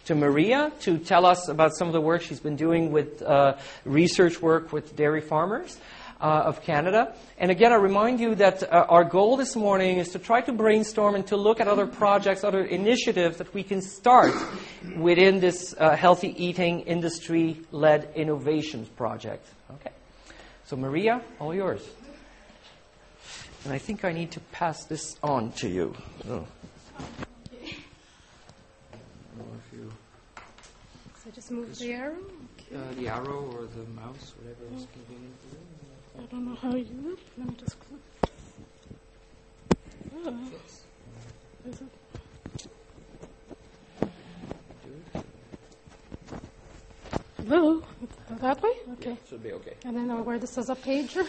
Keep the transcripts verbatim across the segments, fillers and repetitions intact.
to Maria to tell us about some of the work she's been doing with uh, research work with dairy farmers uh, of Canada. And again, I remind you that uh, our goal this morning is to try to brainstorm and to look at other projects, other initiatives that we can start within this uh, healthy eating industry-led innovations project. Okay. So Maria, all yours. And I think I need to pass this on to you. Oh. So just move the arrow? Uh, the arrow or the mouse, whatever is convenient for you. I don't know how you do it. Let me just click. Oh. Is it? Hello? That way? Okay. Yeah, should be okay. And then I'll wear this as a pager.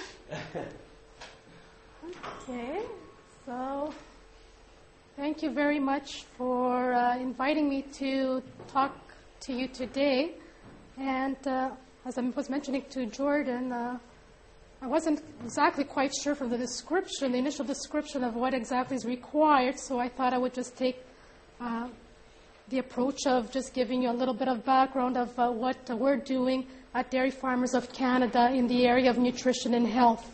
Okay. So thank you very much for uh, inviting me to talk to you today. And uh, as I was mentioning to Jordan, uh, I wasn't exactly quite sure from the description, the initial description of what exactly is required, so I thought I would just take uh, the approach of just giving you a little bit of background of uh, what uh, we're doing at Dairy Farmers of Canada in the area of nutrition and health.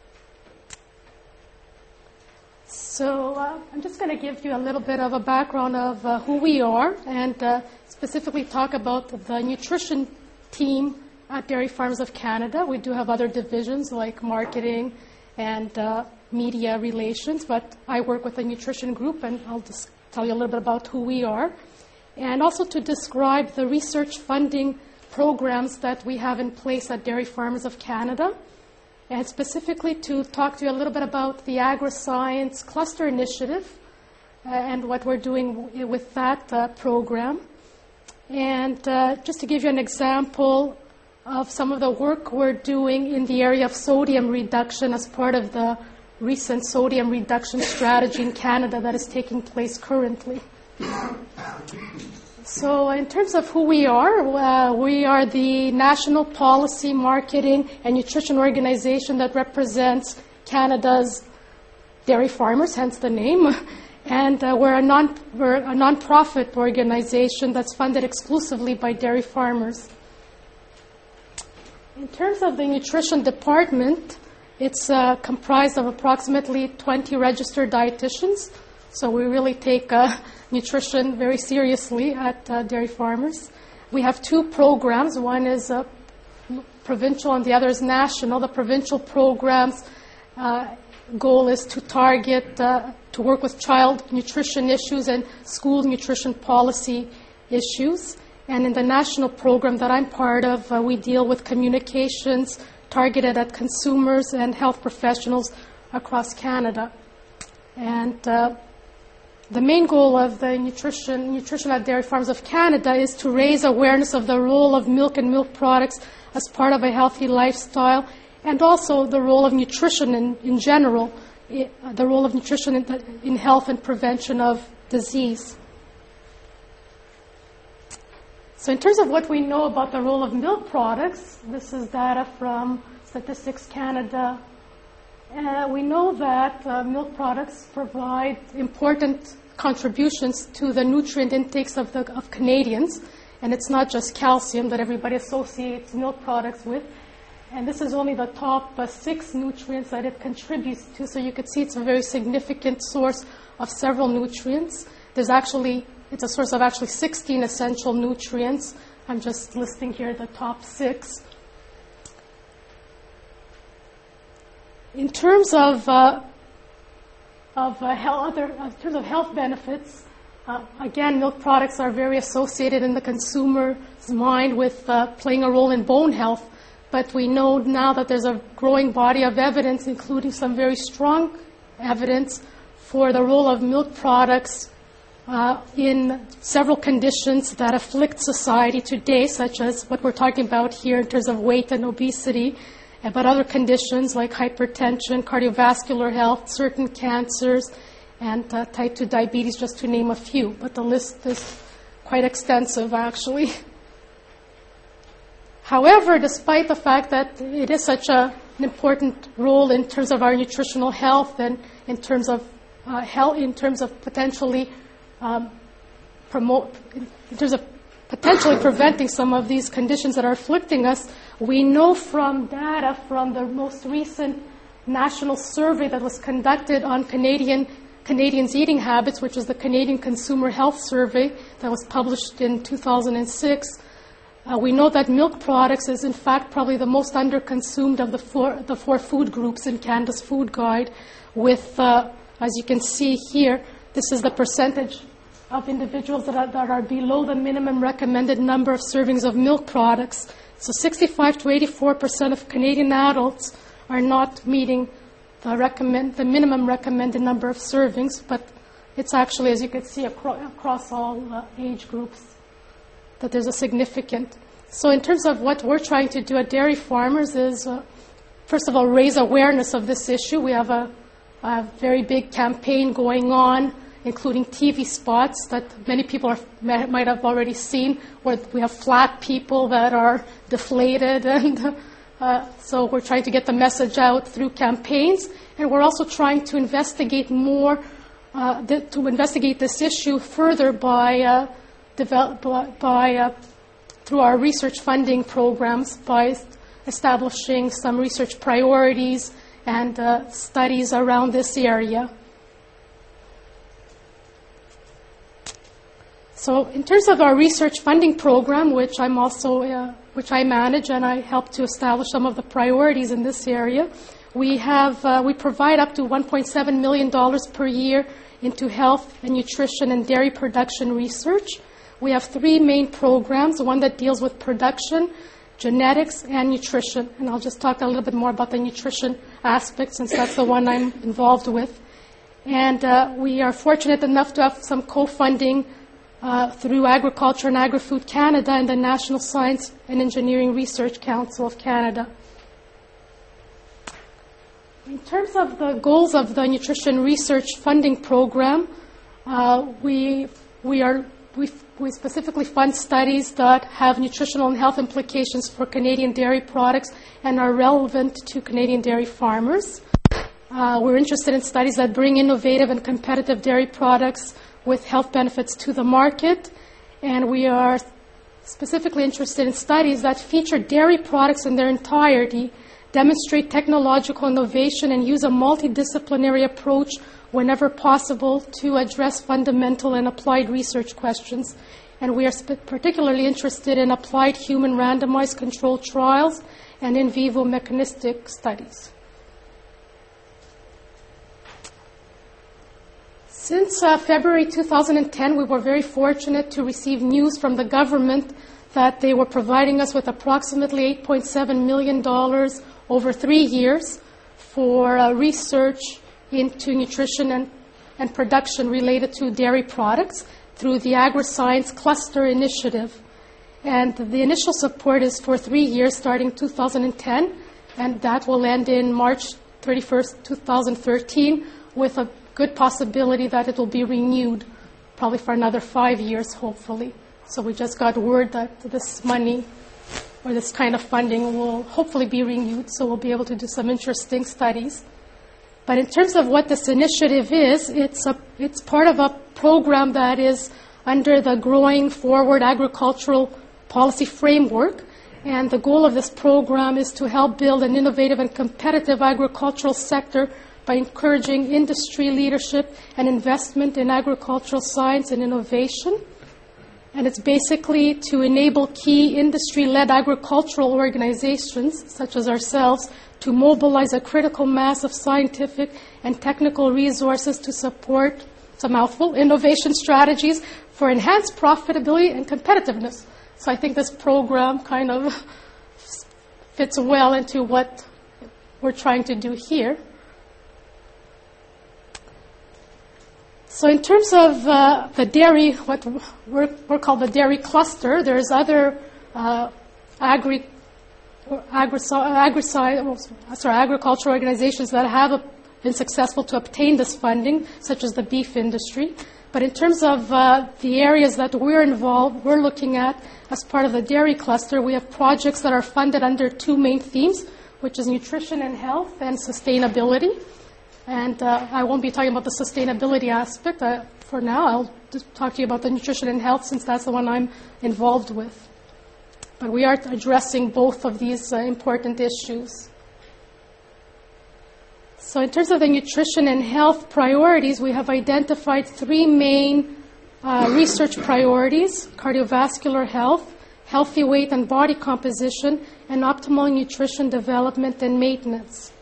So uh, I'm just going to give you a little bit of a background of uh, who we are and uh, specifically talk about the nutrition team at Dairy Farms of Canada. We do have other divisions like marketing and uh, media relations, but I work with the nutrition group, and I'll just tell you a little bit about who we are. And also to describe the research funding programs that we have in place at Dairy Farmers of Canada, and specifically to talk to you a little bit about the AgriScience Cluster Initiative uh, and what we're doing w- with that uh, program. And uh, just to give you an example of some of the work we're doing in the area of sodium reduction as part of the recent sodium reduction strategy in Canada that is taking place currently. So in terms of who we are, uh, we are the national policy, marketing, and nutrition organization that represents Canada's dairy farmers, hence the name. And uh, we're a non we're a non-profit organization that's funded exclusively by dairy farmers. In terms of the nutrition department, it's uh, comprised of approximately twenty registered dietitians. So we really take uh, nutrition very seriously at uh, Dairy Farmers. We have two programs. One is uh, provincial and the other is national. The provincial programs uh, goal is to target, uh, to work with child nutrition issues and school nutrition policy issues. And in the national program that I'm part of, uh, we deal with communications targeted at consumers and health professionals across Canada. And uh, the main goal of the nutrition, nutrition at Dairy Farms of Canada is to raise awareness of the role of milk and milk products as part of a healthy lifestyle, and also the role of nutrition in, in general, it, uh, the role of nutrition in, in health and prevention of disease. So in terms of what we know about the role of milk products, this is data from Statistics Canada. Uh, we know that uh, milk products provide important contributions to the nutrient intakes of, the, of Canadians. And it's not just calcium that everybody associates milk products with. And this is only the top uh, six nutrients that it contributes to. So you can see it's a very significant source of several nutrients. There's actually, it's a source of actually sixteen essential nutrients. I'm just listing here the top six. In terms of uh, of uh, health, other, in terms of health benefits, uh, again, milk products are very associated in the consumer's mind with uh, playing a role in bone health. But we know now that there's a growing body of evidence, including some very strong evidence for the role of milk products uh, in several conditions that afflict society today, such as what we're talking about here in terms of weight and obesity, but other conditions like hypertension, cardiovascular health, certain cancers, and uh, type two diabetes, just to name a few. But the list is quite extensive, actually. However, despite the fact that it is such a, an important role in terms of our nutritional health and in terms of uh, health, in terms of potentially um, promote, in terms of potentially preventing some of these conditions that are afflicting us. We know from data from the most recent national survey that was conducted on Canadian Canadians' eating habits, which was the Canadian Consumer Health Survey that was published in two thousand six. Uh, we know that milk products is, in fact, probably the most underconsumed of the four, the four food groups in Canada's Food Guide, with, uh, as you can see here, this is the percentage of individuals that are, that are below the minimum recommended number of servings of milk products. So sixty-five to eighty-four percent of Canadian adults are not meeting the, recommend, the minimum recommended number of servings, but it's actually, as you can see, acro- across all uh, age groups, that there's a significant. So in terms of what we're trying to do at Dairy Farmers is, uh, first of all, raise awareness of this issue. We have a, a very big campaign going on, including T V spots that many people are, might have already seen, where we have flat people that are deflated. And uh, so we're trying to get the message out through campaigns. And we're also trying to investigate more, uh, th- to investigate this issue further by uh, develop, by uh, through our research funding programs, by establishing some research priorities and uh, studies around this area. So in terms of our research funding program, which I'm also, uh, which I manage, and I help to establish some of the priorities in this area, we have, uh, we provide up to one point seven million dollars per year into health and nutrition and dairy production research. We have three main programs, one that deals with production, genetics, and nutrition. And I'll just talk a little bit more about the nutrition aspect, since that's the one I'm involved with. And uh, we are fortunate enough to have some co-funding Uh, through Agriculture and Agri-Food Canada and the National Science and Engineering Research Council of Canada. In terms of the goals of the Nutrition Research Funding Program, uh, we we are we, we specifically fund studies that have nutritional and health implications for Canadian dairy products and are relevant to Canadian dairy farmers. Uh, we're interested in studies that bring innovative and competitive dairy products with health benefits to the market, and we are specifically interested in studies that feature dairy products in their entirety, demonstrate technological innovation, and use a multidisciplinary approach whenever possible to address fundamental and applied research questions. And we are sp- particularly interested in applied human randomized controlled trials and in vivo mechanistic studies. Since uh, February two thousand ten, we were very fortunate to receive news from the government that they were providing us with approximately eight point seven million dollars over three years for uh, research into nutrition and, and production related to dairy products through the AgriScience Cluster Initiative. And the initial support is for three years starting two thousand ten, and that will end in March thirty-first, two thousand thirteen, with a good possibility that it will be renewed probably for another five years, hopefully. So we just got word that this money or this kind of funding will hopefully be renewed, so we'll be able to do some interesting studies. But in terms of what this initiative is, it's a, it's part of a program that is under the Growing Forward Agricultural Policy Framework, and the goal of this program is to help build an innovative and competitive agricultural sector by encouraging industry leadership and investment in agricultural science and innovation. And it's basically to enable key industry-led agricultural organizations, such as ourselves, to mobilize a critical mass of scientific and technical resources to support, it's a mouthful, innovation strategies for enhanced profitability and competitiveness. So I think this program kind of fits well into what we're trying to do here. So in terms of uh, the dairy, what we're, we're called the dairy cluster, there's other uh, agri, agri, agri, sorry, agricultural organizations that have a, been successful to obtain this funding, such as the beef industry. But in terms of uh, the areas that we're involved, we're looking at as part of the dairy cluster, we have projects that are funded under two main themes, which is nutrition and health and sustainability. And uh, I won't be talking about the sustainability aspect. Uh, for now. I'll just talk to you about the nutrition and health since that's the one I'm involved with. But we are addressing both of these uh, important issues. So in terms of the nutrition and health priorities, we have identified three main uh, research priorities: cardiovascular health, healthy weight and body composition, and optimal nutrition development and maintenance.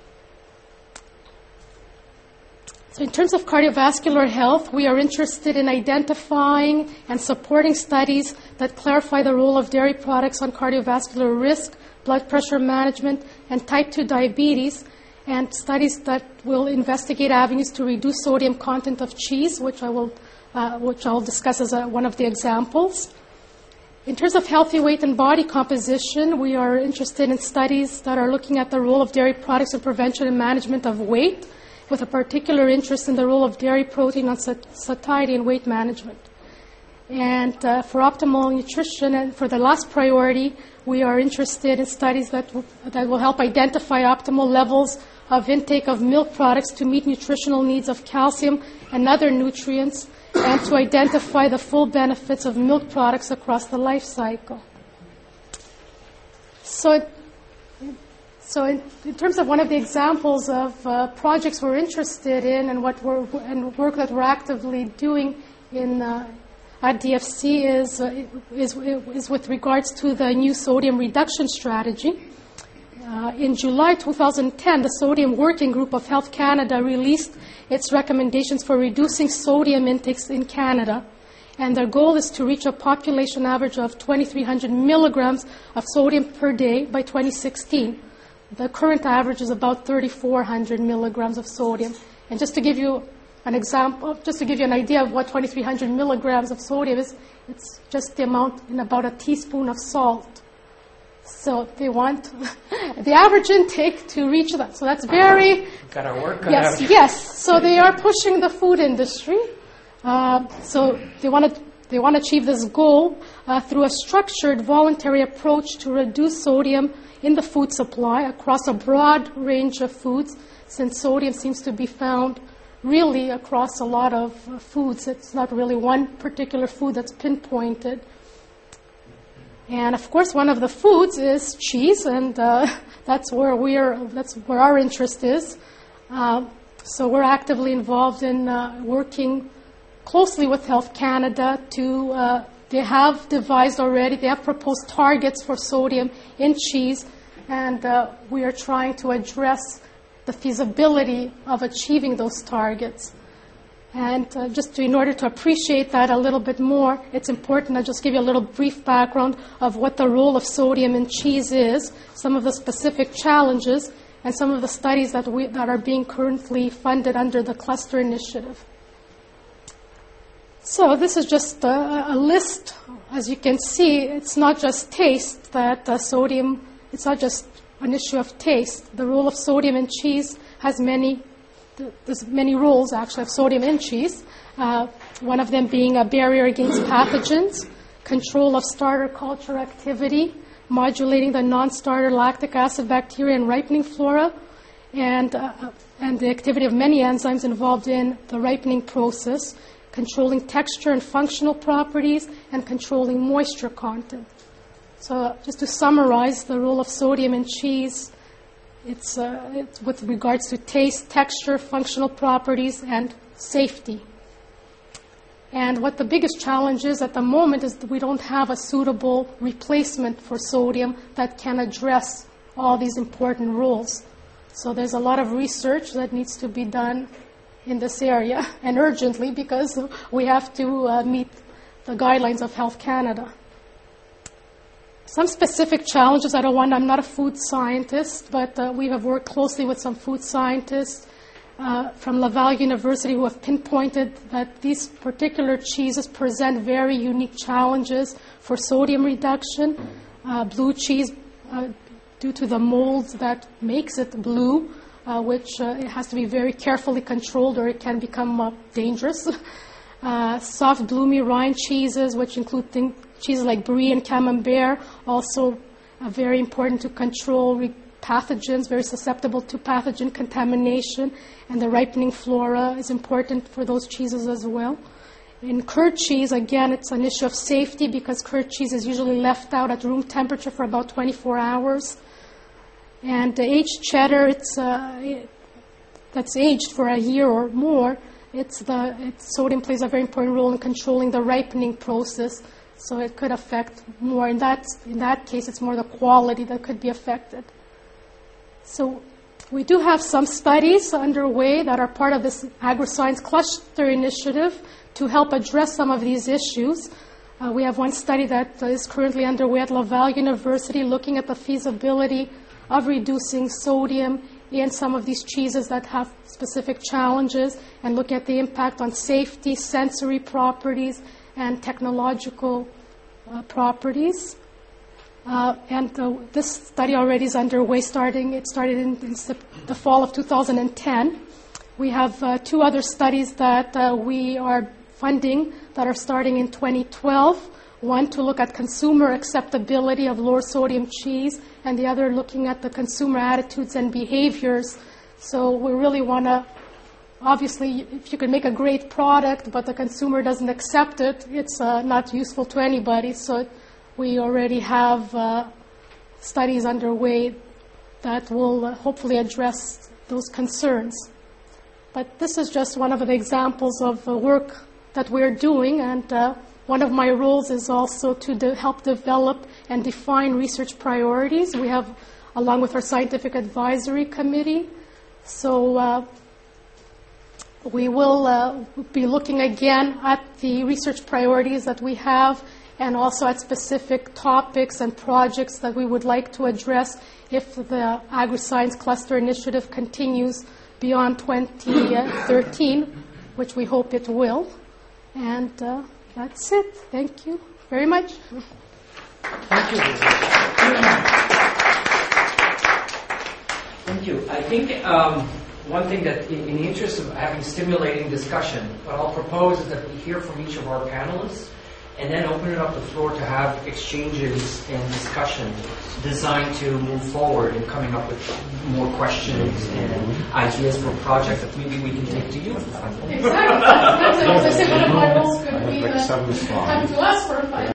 So in terms of cardiovascular health, we are interested in identifying and supporting studies that clarify the role of dairy products on cardiovascular risk, blood pressure management, and type two diabetes, and studies that will investigate avenues to reduce sodium content of cheese, which I will, uh, which I'll discuss as a, one of the examples. In terms of healthy weight and body composition, we are interested in studies that are looking at the role of dairy products in prevention and management of weight, with a particular interest in the role of dairy protein on satiety and weight management. And uh, for optimal nutrition, and for the last priority, we are interested in studies that, w- that will help identify optimal levels of intake of milk products to meet nutritional needs of calcium and other nutrients, and to identify the full benefits of milk products across the life cycle. So, so in, in terms of one of the examples of uh, projects we're interested in and what we're and work that we're actively doing in uh, at D F C is, uh, is is with regards to the new sodium reduction strategy. Uh, in July twenty ten, the Sodium Working Group of Health Canada released its recommendations for reducing sodium intakes in Canada, and their goal is to reach a population average of twenty-three hundred milligrams of sodium per day by twenty sixteen. The current average is about thirty-four hundred milligrams of sodium. And just to give you an example, just to give you an idea of what twenty-three hundred milligrams of sodium is, it's just the amount in about a teaspoon of salt. So they want the average intake to reach that. So that's very... Got our work cut yes, out. Yes, so they are pushing the food industry. Uh, so they want to they want to achieve this goal uh, through a structured, voluntary approach to reduce sodium in the food supply across a broad range of foods, since sodium seems to be found really across a lot of uh, foods. It's not really one particular food that's pinpointed. And of course, one of the foods is cheese, and uh, that's where we're that's where our interest is. Uh, so we're actively involved in uh, working closely with Health Canada to. Uh, they have devised already. They have proposed targets for sodium in cheese, and uh, we are trying to address the feasibility of achieving those targets. And uh, just to, in order to appreciate that a little bit more, it's important to just give you a little brief background of what the role of sodium in cheese is, some of the specific challenges, and some of the studies that, we, that are being currently funded under the Cluster Initiative. So this is just a, a list. As you can see, it's not just taste that uh, sodium, it's not just an issue of taste. The role of sodium in cheese has many There's many roles, actually, of sodium in cheese, uh, one of them being a barrier against pathogens, control of starter culture activity, modulating the non-starter lactic acid bacteria and ripening flora, and, uh, and the activity of many enzymes involved in the ripening process, controlling texture and functional properties, and controlling moisture content. So just to summarize the role of sodium in cheese, It's, uh, it's with regards to taste, texture, functional properties, and safety. And what the biggest challenge is at the moment is that we don't have a suitable replacement for sodium that can address all these important roles. So there's a lot of research that needs to be done in this area, and urgently, because we have to uh, meet the guidelines of Health Canada. Some specific challenges, I don't want, I'm not a food scientist, but uh, we have worked closely with some food scientists uh, from Laval University who have pinpointed that these particular cheeses present very unique challenges for sodium reduction. Uh, blue cheese, uh, due to the molds that makes it blue, uh, which uh, it has to be very carefully controlled or it can become uh, dangerous. Uh, soft, bloomy rind cheeses, which include things cheeses like brie and camembert, also uh, very important to control re- pathogens, very susceptible to pathogen contamination, and the ripening flora is important for those cheeses as well. In curd cheese, again, it's an issue of safety because curd cheese is usually left out at room temperature for about twenty-four hours. And the aged cheddar, it's uh, it, that's aged for a year or more. It's the it's, sodium plays a very important role in controlling the ripening process, so it could affect more. In that in that case, it's more the quality that could be affected. So we do have some studies underway that are part of this AgriScience Cluster Initiative to help address some of these issues. Uh, we have one study that is currently underway at Laval University looking at the feasibility of reducing sodium in some of these cheeses that have specific challenges and look at the impact on safety, sensory properties, and technological uh, properties. Uh, and uh, this study already is underway. Starting, it started in, in the fall of two thousand ten. We have uh, two other studies that uh, we are funding that are starting in twenty twelve. One to look at consumer acceptability of lower sodium cheese, and the other looking at the consumer attitudes and behaviors. So we really want to, obviously, if you can make a great product, but the consumer doesn't accept it, it's uh, not useful to anybody. So we already have uh, studies underway that will uh, hopefully address those concerns. But this is just one of the examples of the work that we're doing, and uh, one of my roles is also to de- help develop and define research priorities. We have, along with our scientific advisory committee. So uh, we will uh, be looking again at the research priorities that we have and also at specific topics and projects that we would like to address if the AgriScience Cluster Initiative continues beyond twenty thirteen, which we hope it will. And uh, that's it. Thank you very much. Thank you. Thank you. I think um, one thing that, in, in the interest of having stimulating discussion, what I'll propose is that we hear from each of our panelists and then open it up the floor to have exchanges and discussion designed to move forward in coming up with more questions and ideas for projects that maybe we can take to you for funding. Exactly. That's, as I said, one of my roles could be uh, come to us for